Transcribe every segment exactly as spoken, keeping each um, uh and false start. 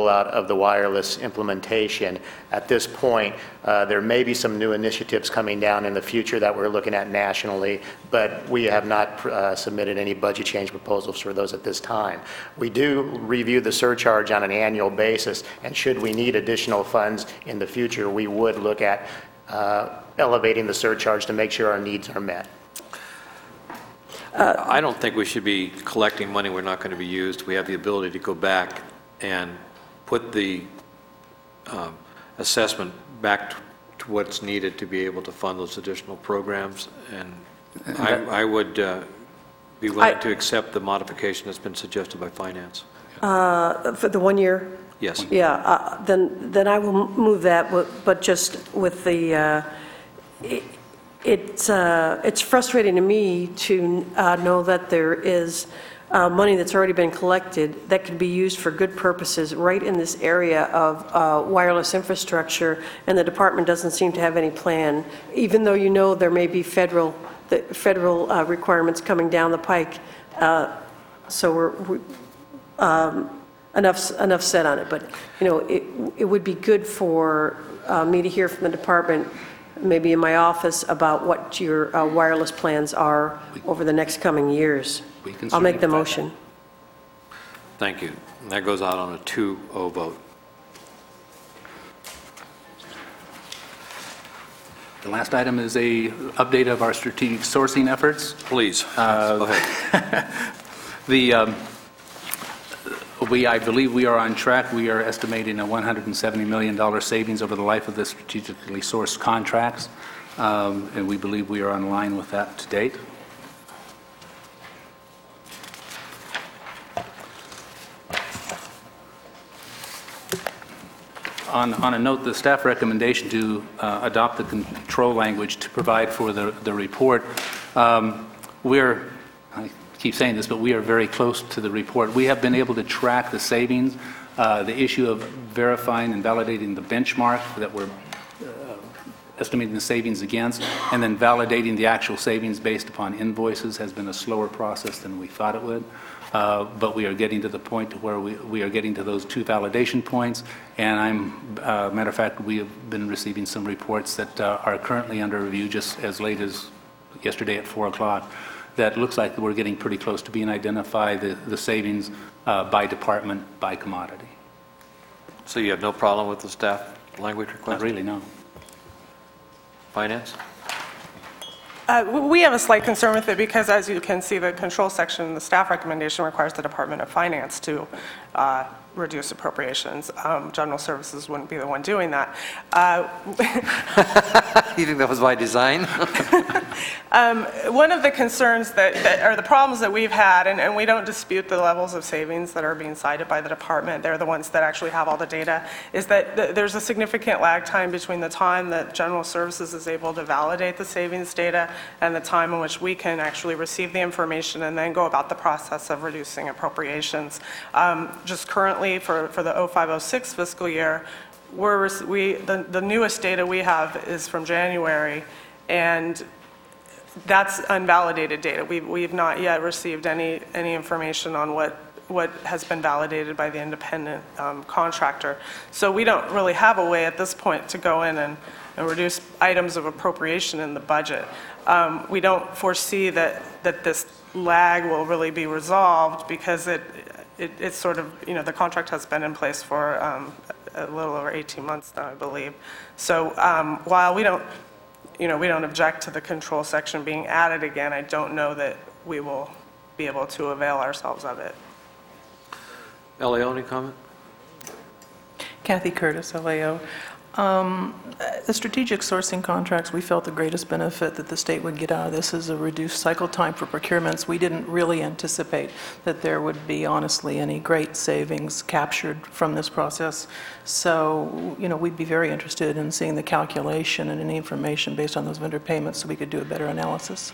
rollout of the wireless implementation. At this point, uh, there may be some new initiatives coming down in the future that we're looking at nationally, but we have not uh, submitted any budget change proposals for those at this time. We do review the surcharge on an annual basis, and should we need additional funds in the future, we would look at uh, elevating the surcharge to make sure our needs are met. Uh, I don't think we should be collecting money we're not going to be used. We have the ability to go back and put the um, assessment back to what's needed to be able to fund those additional programs. And I, I would uh, be willing I, to accept the modification that's been suggested by Finance. Uh, for the one year? Yes. Yeah, uh, then, then I will move that, but, but just with the, uh, it, it's, uh, it's frustrating to me to uh, know that there is uh, money that's already been collected that could be used for good purposes right in this area of uh, wireless infrastructure, and the department doesn't seem to have any plan, even though you know there may be federal, the federal uh, requirements coming down the pike. Uh, so we're, we, um, enough, enough said on it, but you know, it, it would be good for uh, me to hear from the department, maybe in my office, about what your uh, wireless plans are over the next coming years. I'll make the motion. Thank you. And that goes out on a two oh vote. The last item is a update of our strategic sourcing efforts. Please, uh, go ahead. the, um, we, I believe we are on track. We are estimating a one hundred seventy million dollars savings over the life of the strategically sourced contracts, um, and we believe we are on line with that to date. On, on a note, the staff recommendation to uh, adopt the control language to provide for the, the report, um, we're, I keep saying this, but we are very close to the report. We have been able to track the savings, uh, the issue of verifying and validating the benchmark that we're uh, estimating the savings against, and then validating the actual savings based upon invoices has been a slower process than we thought it would. Uh, but we are getting to the point where we, we are getting to those two validation points, and I'm, uh, matter of fact, we have been receiving some reports that uh, are currently under review just as late as yesterday at four o'clock. That looks like we're getting pretty close to being identified, the, the savings uh, by department, by commodity. So you have no problem with the staff language request? Not really, no. Finance? Uh, we have a slight concern with it because, as you can see, the control section, the staff recommendation requires the Department of Finance to uh, reduce appropriations. Um, General Services wouldn't be the one doing that. Uh, you think that was by design? um, one of the concerns that, that are the problems that we've had, and, and we don't dispute the levels of savings that are being cited by the department, they're the ones that actually have all the data, is that th there's a significant lag time between the time that General Services is able to validate the savings data and the time in which we can actually receive the information and then go about the process of reducing appropriations. Um, just currently, For, for the oh five oh six fiscal year, we're, we, the, the newest data we have is from January, and that's unvalidated data. We've, we've not yet received any, any information on what, what has been validated by the independent um, contractor. So we don't really have a way at this point to go in and, and reduce items of appropriation in the budget. Um, we don't foresee that, that this lag will really be resolved because it, It, it's sort of, you know, the contract has been in place for um, a little over eighteen months now, I believe. So um, while we don't, you know, we don't object to the control section being added again, I don't know that we will be able to avail ourselves of it. L A O, any comment? Kathy Curtis, L A O. Um, the strategic sourcing contracts, we felt the greatest benefit that the state would get out of this is a reduced cycle time for procurements. We didn't really anticipate that there would be, honestly, any great savings captured from this process. So, you know, we'd be very interested in seeing the calculation and any information based on those vendor payments so we could do a better analysis.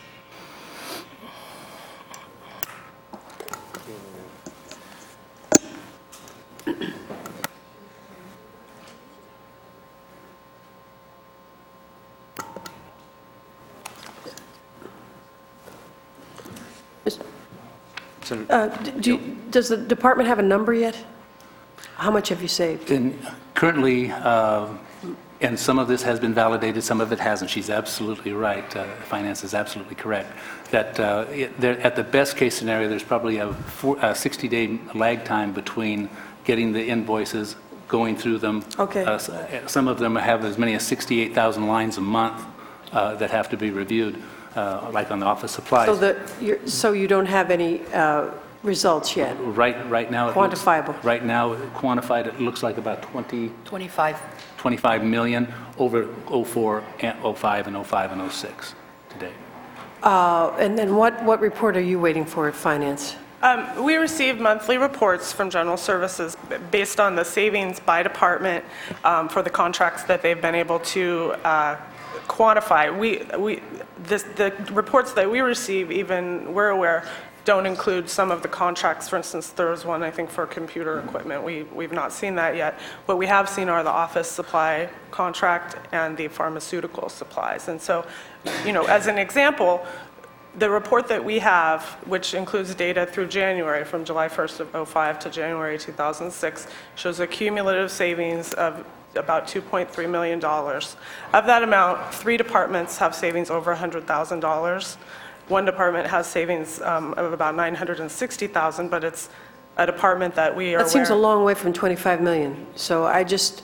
Uh, do you, does the department have a number yet? How much have you saved? And currently, uh, and some of this has been validated, some of it hasn't. She's absolutely right. Uh, Finance is absolutely correct. That uh, it- there- at the best case scenario, there's probably a four- a sixty-day lag time between getting the invoices, going through them. Okay. Uh, s- Some of them have as many as sixty-eight thousand lines a month uh, that have to be reviewed, uh, like on the office supplies. So the, you're- so you don't have any uh, results yet? Right, right now. it looks- Quantifiable. Right now, quantified, it looks like about twenty, twenty-five. twenty-five million over oh four, and oh five, and oh five, and oh six today. Uh, And then what, what report are you waiting for at Finance? Um, We receive monthly reports from General Services b- based on the savings by department um, for the contracts that they've been able to uh, quantify. We, we, this- the reports that we receive, even we're aware, don't include some of the contracts. For instance, there was one, I think, for computer equipment. We, we've not seen that yet. What we have seen are the office supply contract and the pharmaceutical supplies. And so, you know, as an example, the report that we have, which includes data through January, from July first of oh five to January two thousand six, shows a cumulative savings of about two point three million dollars. Of that amount, three departments have savings over one hundred thousand dollars. One department has savings um, of about nine hundred sixty thousand dollars, but it's a department that we are That seems a aware- long way from twenty-five million. So I just,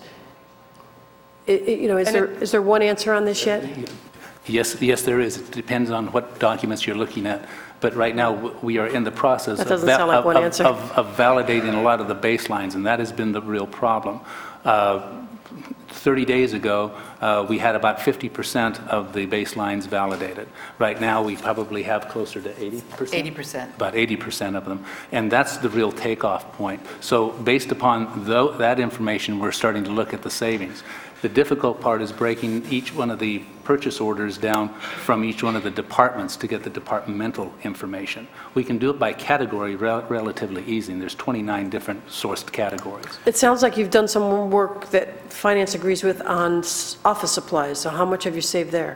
i- i- you know, is And there, it- is there one answer on this yet? Yes, yes, there is. It depends on what documents you're looking at. But right now, w- we are in the process That of doesn't va- sound like of- one of- answer. of of validating a lot of the baselines, and that has been the real problem. Uh, thirty days ago, uh, we had about fifty percent of the baselines validated. Right now, we probably have closer to eighty percent? eighty percent. About eighty percent of them. And that's the real takeoff point. So based upon tho- that information, we're starting to look at the savings. The difficult part is breaking each one of the purchase orders down from each one of the departments to get the departmental information. We can do it by category rel- relatively easy, and there's twenty-nine different sourced categories. It sounds like you've done some work that Finance agrees with on s- office supplies. So how much have you saved there?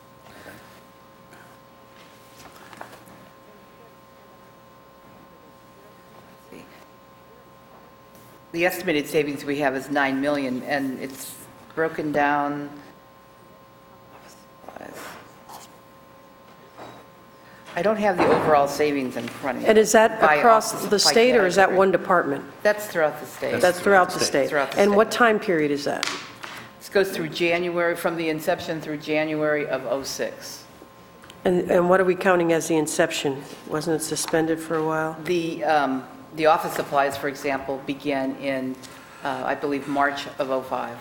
The estimated savings we have is nine million, and it's broken down. I don't have the overall savings in front of me. And is that By across office the supply state, or is that category. one department? That's throughout the state. That's throughout the state? Throughout the And state. what time period is that? This goes through January, from the inception through January of oh six. And, and what are we counting as the inception? Wasn't it suspended for a while? The, um, the office supplies, for example, began in, uh, I believe, March of oh five.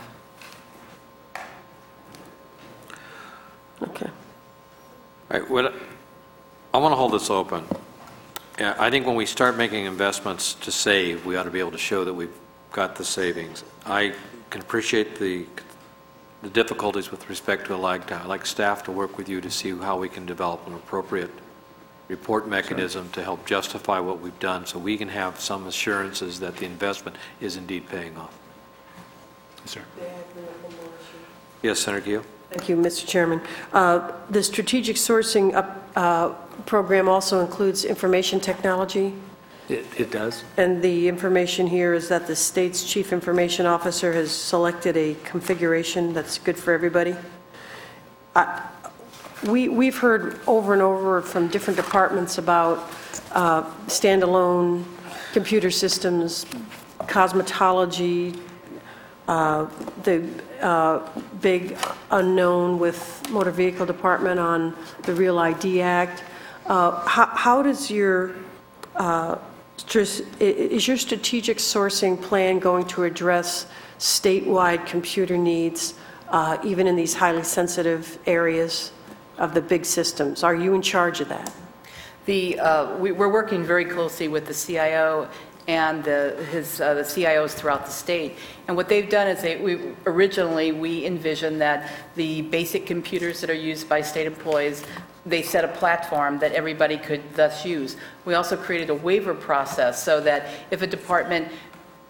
Okay. All right, what, I want to hold this open. Yeah, I think when we start making investments to save, we ought to be able to show that we've got the savings. I can appreciate the, the difficulties with respect to a lag time. I'd like staff to work with you to see how we can develop an appropriate report mechanism to help justify what we've done, so we can have some assurances that the investment is indeed paying off. Yes, sir. Yes, Senator Gil? Thank you, Mister Chairman. Uh, The strategic sourcing up, uh, program also includes information technology, It, it does. and the information here is that the state's chief information officer has selected a configuration that's good for everybody. I- We, we've heard over and over from different departments about uh, standalone computer systems, cosmetology, uh, the uh, big unknown with Motor Vehicle Department on the Real I D Act. Uh, How how does your, uh, str- i- is your strategic sourcing plan going to address statewide computer needs, uh, even in these highly sensitive areas of the big systems? Are you in charge of that? The, uh, we- we're working very closely with the C I O and the, his, uh, the C I Os throughout the state. And what they've done is they, we, originally, we envisioned that the basic computers that are used by state employees, they set a platform that everybody could thus use. We also created a waiver process so that if a department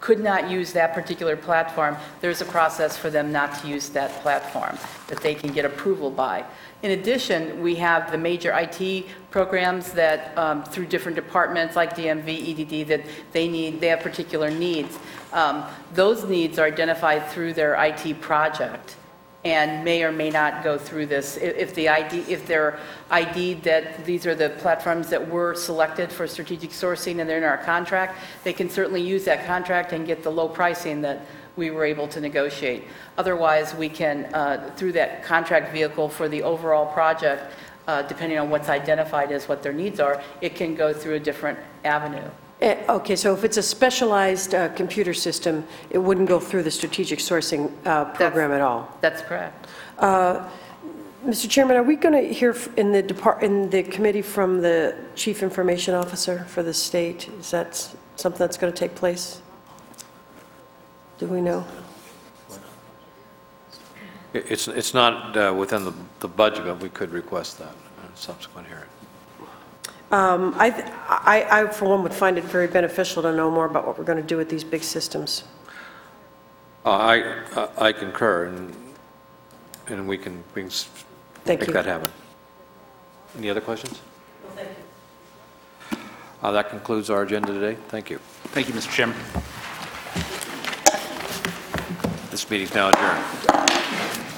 could not use that particular platform, there's a process for them not to use that platform that they can get approval by. In addition, we have the major I T programs that, um, through different departments like D M V, E D D, that they need, they have particular needs. Um, Those needs are identified through their I T project and may or may not go through this. If if the I D, if they're I D'd that these are the platforms that were selected for strategic sourcing and they're in our contract, they can certainly use that contract and get the low pricing that we were able to negotiate. Otherwise, we can, uh, through that contract vehicle for the overall project, uh, depending on what's identified as what their needs are, it can go through a different avenue. Eh, Okay, so if it's a specialized uh, computer system, it wouldn't go through the strategic sourcing uh, program at all? That's correct. Mister Chairman, are we going to hear f- in the depart, in the committee from the Chief Information Officer for the state? Is that s- something that's going to take place? Do we know? It- It's, it's not uh, within the, the budget, but we could request that in a subsequent hearing. Um, I, th- I, I, for one, would find it very beneficial to know more about what we're going to do with these big systems. Uh, I, I I concur, and, and we can, we can s- Thank make you. that happen. Any other questions? Uh, That concludes our agenda today. Thank you. Thank you, Mister Chairman. This meeting's now adjourned.